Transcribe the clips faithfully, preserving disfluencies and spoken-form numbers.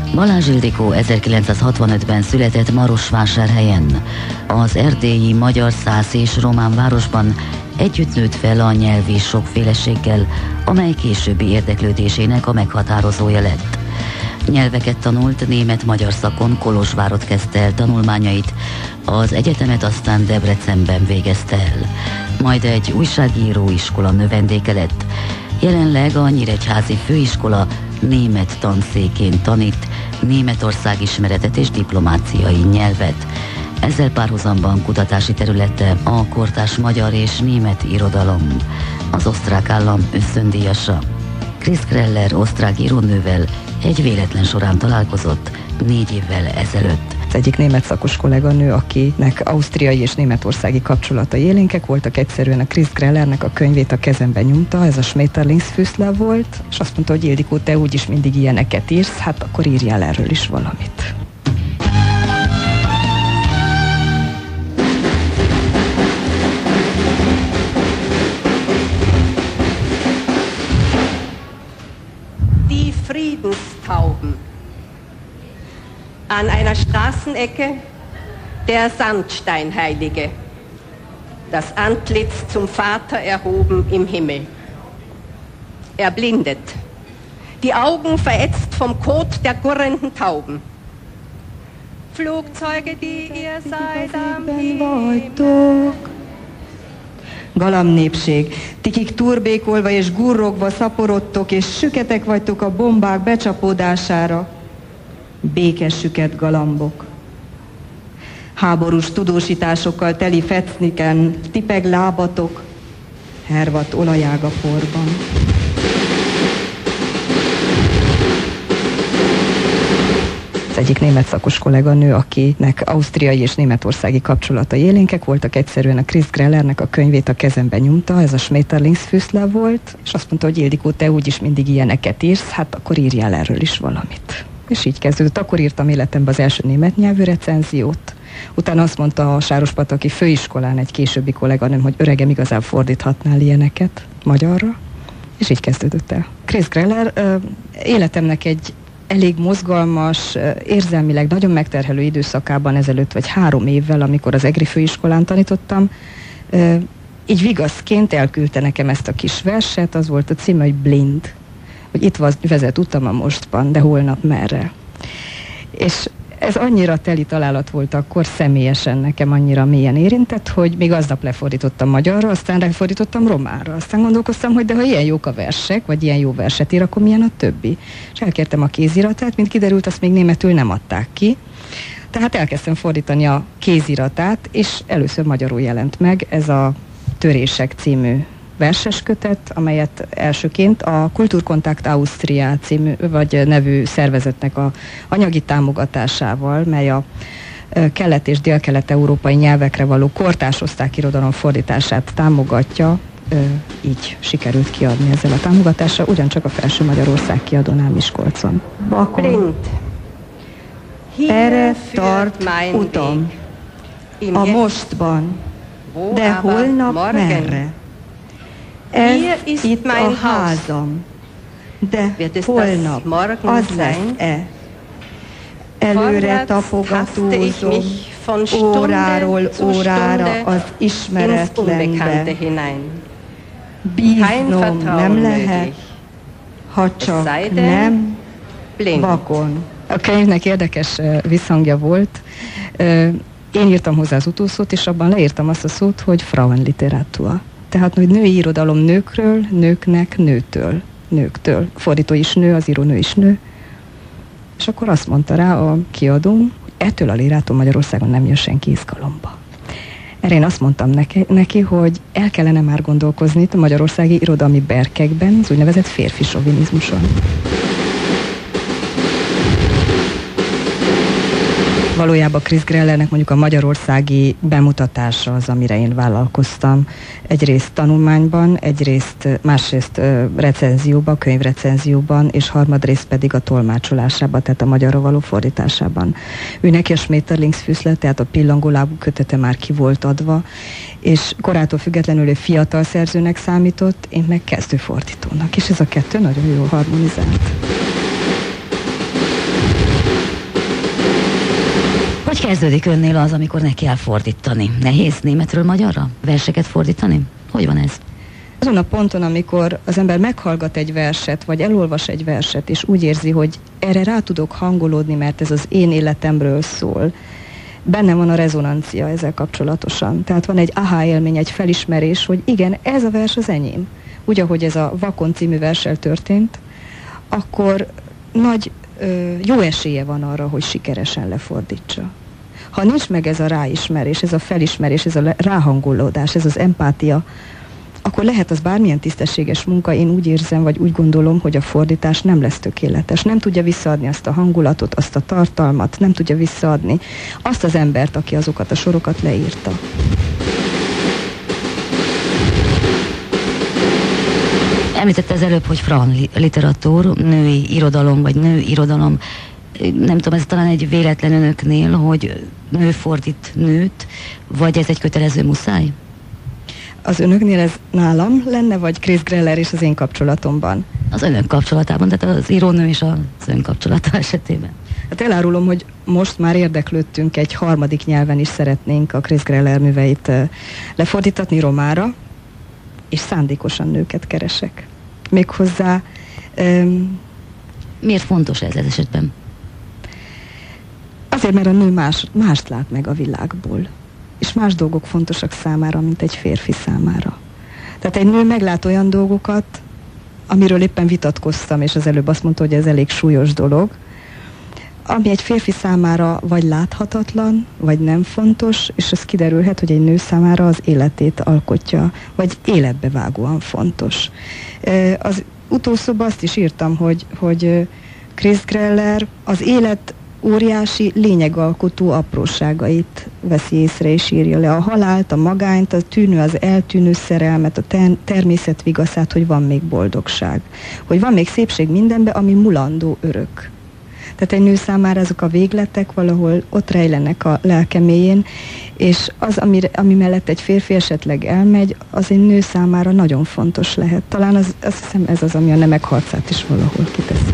Balázs Ildikó ezerkilencszázhatvanötben született Marosvásárhelyen. Az erdélyi magyar, szász és román városban együtt nőtt fel a nyelvi sokféleséggel, amely későbbi érdeklődésének a meghatározója lett. Nyelveket tanult, német-magyar szakon Kolozsvárott kezdte el tanulmányait, az egyetemet aztán Debrecenben végezte el. Majd egy újságíró iskola növendéke lett. Jelenleg a Nyíregyházi Főiskola német tanszékén tanít Németország ismeretet és diplomáciai nyelvet. Ezzel párhuzamban kutatási területe a kortárs magyar és német irodalom. Az osztrák állam ösztöndíjasa. Chris Greller osztrák írónővel egy véletlen során találkozott négy évvel ezelőtt. Az egyik német szakos kolléganő, akinek ausztriai és németországi kapcsolatai élénkek voltak, egyszerűen a Chris Grellernek a könyvét a kezembe nyomta, ez a Schmetterlingsfüßler volt, és azt mondta, hogy Ildikó, te úgyis mindig ilyeneket írsz, hát akkor írjál erről is valamit. Die Friedenstauben. An einer Straßenecke der Sandsteinheilige, das Antlitz zum Vater erhoben im Himmel. Er blindet, die Augen verätzt vom Kot der gurrenden Tauben. Flugzeuge, die ihr seid am Himmel. Galamnépség, ti kik turbékolva és gurrogva szaporodtok, és süketek vagytok a bombák becsapódására. Békes süket galambok. Háborús tudósításokkal teli fecniken tipeg lábatok, hervadt olajág a porban. Az egyik német szakos kolléganő, akinek ausztriai és németországi kapcsolatai élénkek voltak, egyszerűen a Chris Grellernek a könyvét a kezembe nyomta, ez a Schmetterlingsfüßler volt, és azt mondta, hogy Ildikó, te úgyis mindig ilyeneket írsz, hát akkor írjál erről is valamit. És így kezdődött. Akkor írtam életemben az első német nyelvű recenziót. Utána azt mondta a Sárospataki Főiskolán egy későbbi kolléganőm, hogy öregem, igazán fordíthatnál ilyeneket magyarra. És így kezdődött el. Chris Greller ö, életemnek egy elég mozgalmas, érzelmileg nagyon megterhelő időszakában ezelőtt, vagy három évvel, amikor az Egri Főiskolán tanítottam, ö, így vigaszként elküldte nekem ezt a kis verset, az volt a címe, hogy Blind. Hogy itt vezet utam a mostban, de holnap merre. És ez annyira teli találat volt akkor személyesen nekem, annyira mélyen érintett, hogy még aznap lefordítottam magyarra, aztán lefordítottam románra. Aztán gondolkoztam, hogy de ha ilyen jók a versek, vagy ilyen jó verset ír, akkor milyen a többi. És elkértem a kéziratát, mint kiderült, azt még németül nem adták ki. Tehát elkezdtem fordítani a kéziratát, és először magyarul jelent meg ez a Törések című verses kötet, amelyet elsőként a Kulturkontakt Austria című, vagy nevű szervezetnek a anyagi támogatásával, mely a kelet- és délkelet-európai nyelvekre való kortárs osztályirodalom fordítását támogatja, így sikerült kiadni ezzel a támogatással, ugyancsak a Felső Magyarország kiadónál Miskolcon. Bakon. Erre tart utam, a mostban, de holnap merre? Ez itt a házam, de holnap az lesz-e? Előre tapogatózom, óráról órára az ismeretlenbe. Bíznom nem lehet, ha csak nem vakon. A könyvnek érdekes visszhangja volt. Én írtam hozzá az utószót, és abban leírtam azt a szót, hogy Frauenliteratur. Tehát, hogy női irodalom nőkről, nőknek, nőtől, nőktől. A fordító is nő, az írónő is nő. És akkor azt mondta rá a kiadó, hogy ettől a lírától Magyarországon nem jön senki izgalomba. Erre én azt mondtam neki, neki, hogy el kellene már gondolkozni itt a magyarországi irodalmi berkekben, az úgynevezett férfi sovinizmuson. Valójában Chris Grellernek mondjuk a magyarországi bemutatása az, amire én vállalkoztam. Egyrészt tanulmányban, egyrészt másrészt recenzióban, könyvrecenzióban, és harmadrészt pedig a tolmácsolásában, tehát a magyarra való fordításában. Ő neki a Schmetterlingsfüßler, tehát a pillangólábú kötete már ki volt adva, és korától függetlenül ő fiatal szerzőnek számított, én meg kezdőfordítónak, és ez a kettő nagyon jól harmonizált. Hogy kezdődik önnél az, amikor neki kell fordítani? Nehéz németről magyarra verseket fordítani? Hogy van ez? Azon a ponton, amikor az ember meghallgat egy verset, vagy elolvas egy verset, és úgy érzi, hogy erre rá tudok hangolódni, mert ez az én életemről szól, bennem van a rezonancia ezzel kapcsolatosan. Tehát van egy aha élmény, egy felismerés, hogy igen, ez a vers az enyém. Úgy, ahogy ez a Vakon című verssel történt, akkor nagy ö, jó esélye van arra, hogy sikeresen lefordítsa. Ha nincs meg ez a ráismerés, ez a felismerés, ez a ráhangolódás, ez az empátia, akkor lehet az bármilyen tisztességes munka, én úgy érzem, vagy úgy gondolom, hogy a fordítás nem lesz tökéletes. Nem tudja visszaadni azt a hangulatot, azt a tartalmat, nem tudja visszaadni azt az embert, aki azokat a sorokat leírta. Említette az előbb, hogy Fran literatúr, női irodalom, vagy nő irodalom. Nem tudom, ez talán egy véletlen önöknél, hogy nő fordít nőt, vagy ez egy kötelező muszáj? Az önöknél ez nálam lenne, vagy Chris Greller és az én kapcsolatomban? Az önök kapcsolatában, tehát az írónő és az ön kapcsolata esetében. Hát elárulom, hogy most már érdeklődtünk, egy harmadik nyelven is szeretnénk a Chris Greller műveit lefordítatni romára, és szándékosan nőket keresek. Méghozzá... Um, Miért fontos ez ez esetben? Azért, mert a nő más, mást lát meg a világból. És más dolgok fontosak számára, mint egy férfi számára. Tehát egy nő meglát olyan dolgokat, amiről éppen vitatkoztam, és az előbb azt mondta, hogy ez elég súlyos dolog, ami egy férfi számára vagy láthatatlan, vagy nem fontos, és az kiderülhet, hogy egy nő számára az életét alkotja, vagy életbevágóan fontos. Az utószóban azt is írtam, hogy, hogy Chris Greller az élet óriási lényegalkotó apróságait veszi észre és írja le. A halált, a magányt, a tűnő, az eltűnő szerelmet, a ter- természet vigaszát, hogy van még boldogság. Hogy van még szépség mindenben, ami mulandó örök. Tehát egy nő számára azok a végletek valahol ott rejlenek a lelke mélyén, és az, ami, ami mellett egy férfi esetleg elmegy, az egy nő számára nagyon fontos lehet. Talán az, azt hiszem ez az, ami a nemek harcát is valahol kiteszi.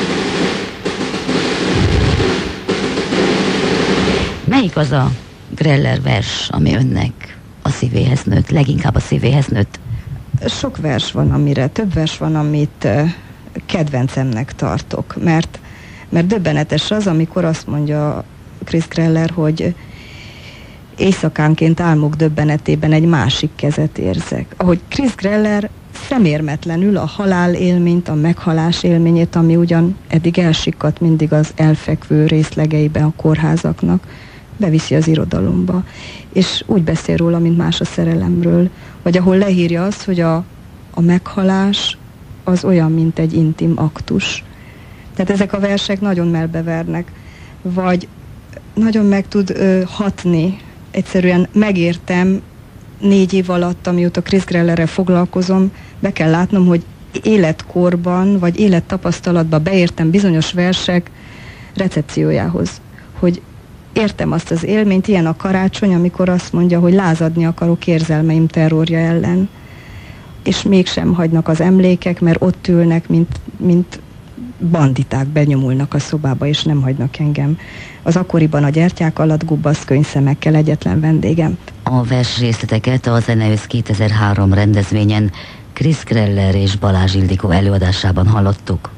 Melyik az a Greller vers, ami önnek a szívéhez nőtt, leginkább a szívéhez nőtt? Sok vers van, amire, több vers van, amit uh, kedvencemnek tartok, mert, mert döbbenetes az, amikor azt mondja Chris Greller, hogy éjszakánként álmok döbbenetében egy másik kezet érzek. Ahogy Chris Greller szemérmetlenül a halál élményt, a meghalás élményét, ami ugyan eddig elsikadt mindig az elfekvő részlegeiben a kórházaknak, beviszi az irodalomba. És úgy beszél róla, mint más a szerelemről. Vagy ahol leírja azt, hogy a, a meghalás az olyan, mint egy intim aktus. Tehát ezek a versek nagyon melbevernek. Vagy nagyon meg tud ö, hatni. Egyszerűen megértem négy év alatt, amióta Chris Grellerrel foglalkozom, be kell látnom, hogy életkorban, vagy élettapasztalatban beértem bizonyos versek recepciójához. Hogy értem azt az élményt, ilyen a karácsony, amikor azt mondja, hogy lázadni akarok érzelmeim terrorja ellen. És mégsem hagynak az emlékek, mert ott ülnek, mint, mint banditák, benyomulnak a szobába, és nem hagynak engem. Az akkoriban a gyertyák alatt gubbasz könyvszemekkel egyetlen vendégem. A vers részleteket a Zeneősz kétezer-három rendezvényen Chris Greller és Balázs Ildikó előadásában hallottuk.